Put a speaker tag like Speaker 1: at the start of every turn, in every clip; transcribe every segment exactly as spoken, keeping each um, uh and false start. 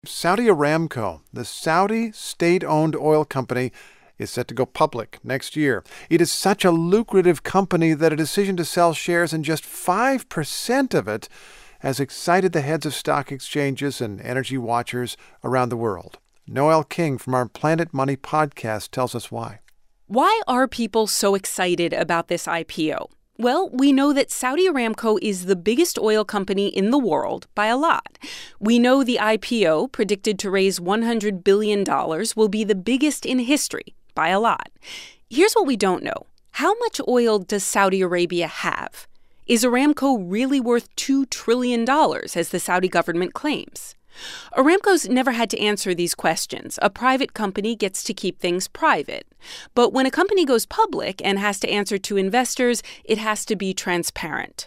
Speaker 1: Saudi Aramco, the Saudi state-owned oil company, is set to go public next year. It is such a lucrative company that a decision to sell shares in just five percent of it has excited the heads of stock exchanges and energy watchers around the world. Noel King from our Planet Money podcast tells us why.
Speaker 2: Why are people so excited about this I P O? Well, we know that Saudi Aramco is the biggest oil company in the world by a lot. We know the I P O, predicted to raise one hundred billion dollars, will be the biggest in history by a lot. Here's what we don't know. How much oil does Saudi Arabia have? Is Aramco really worth two trillion dollars, as the Saudi government claims? Aramco's never had to answer these questions. A private company gets to keep things private. But when a company goes public and has to answer to investors, it has to be transparent.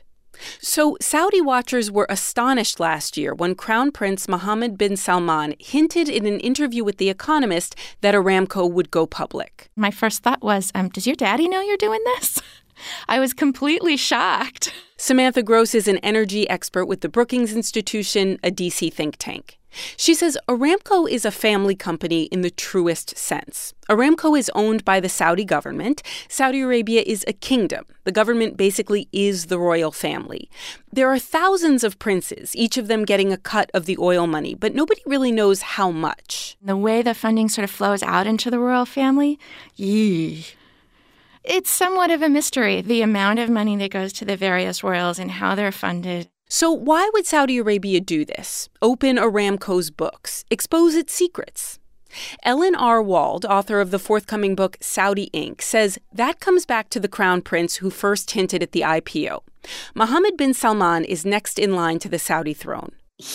Speaker 2: So Saudi watchers were astonished last year when Crown Prince Mohammed bin Salman hinted in an interview with The Economist that Aramco would go public.
Speaker 3: My first thought was, um, does your daddy know you're doing this? I was completely shocked.
Speaker 2: Samantha Gross is an energy expert with the Brookings Institution, a D C think tank. She says Aramco is a family company in the truest sense. Aramco is owned by the Saudi government. Saudi Arabia is a kingdom. The government basically is the royal family. There are thousands of princes, each of them getting a cut of the oil money, but nobody really knows how much.
Speaker 3: The way the funding sort of flows out into the royal family, yee. It's somewhat of a mystery, the amount of money that goes to the various royals and how they're funded.
Speaker 2: So why would Saudi Arabia do this? Open Aramco's books, expose its secrets? Ellen R. Wald, author of the forthcoming book Saudi Incorporated, says that comes back to the crown prince who first hinted at the I P O. Mohammed bin Salman is next in line to the Saudi throne.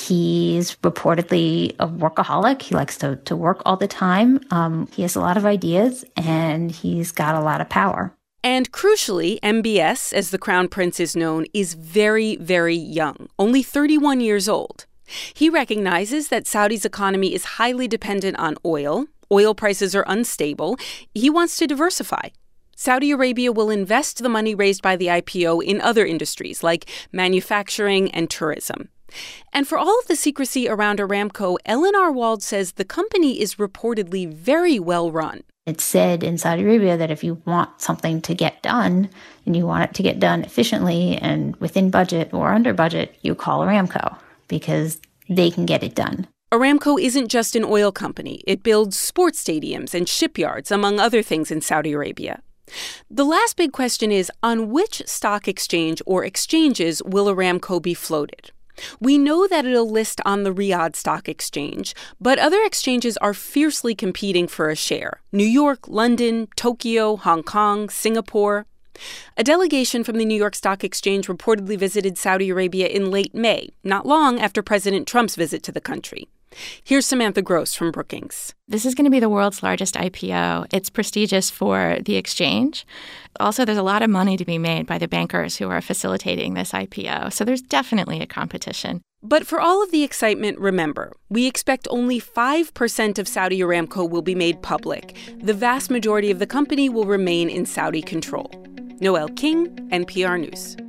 Speaker 4: He's reportedly a workaholic. He likes to, to work all the time. Um, he has a lot of ideas, and he's got a lot of power.
Speaker 2: And crucially, M B S, as the crown prince is known, is very, very young, only thirty-one years old. He recognizes that Saudi's economy is highly dependent on oil. Oil prices are unstable. He wants to diversify. Saudi Arabia will invest the money raised by the I P O in other industries like manufacturing and tourism. And for all of the secrecy around Aramco, Ellen R. Wald says the company is reportedly very well run.
Speaker 4: It's said in Saudi Arabia that if you want something to get done and you want it to get done efficiently and within budget or under budget, you call Aramco because they can get it done.
Speaker 2: Aramco isn't just an oil company. It builds sports stadiums and shipyards, among other things in Saudi Arabia. The last big question is, on which stock exchange or exchanges will Aramco be floated? We know that it'll list on the Riyadh Stock Exchange, but other exchanges are fiercely competing for a share. New York, London, Tokyo, Hong Kong, Singapore. A delegation from the New York Stock Exchange reportedly visited Saudi Arabia in late May, not long after President Trump's visit to the country. Here's Samantha Gross from Brookings.
Speaker 3: This is going to be the world's largest I P O. It's prestigious for the exchange. Also, there's a lot of money to be made by the bankers who are facilitating this I P O. So there's definitely a competition.
Speaker 2: But for all of the excitement, remember, we expect only five percent of Saudi Aramco will be made public. The vast majority of the company will remain in Saudi control. Noel King, N P R News.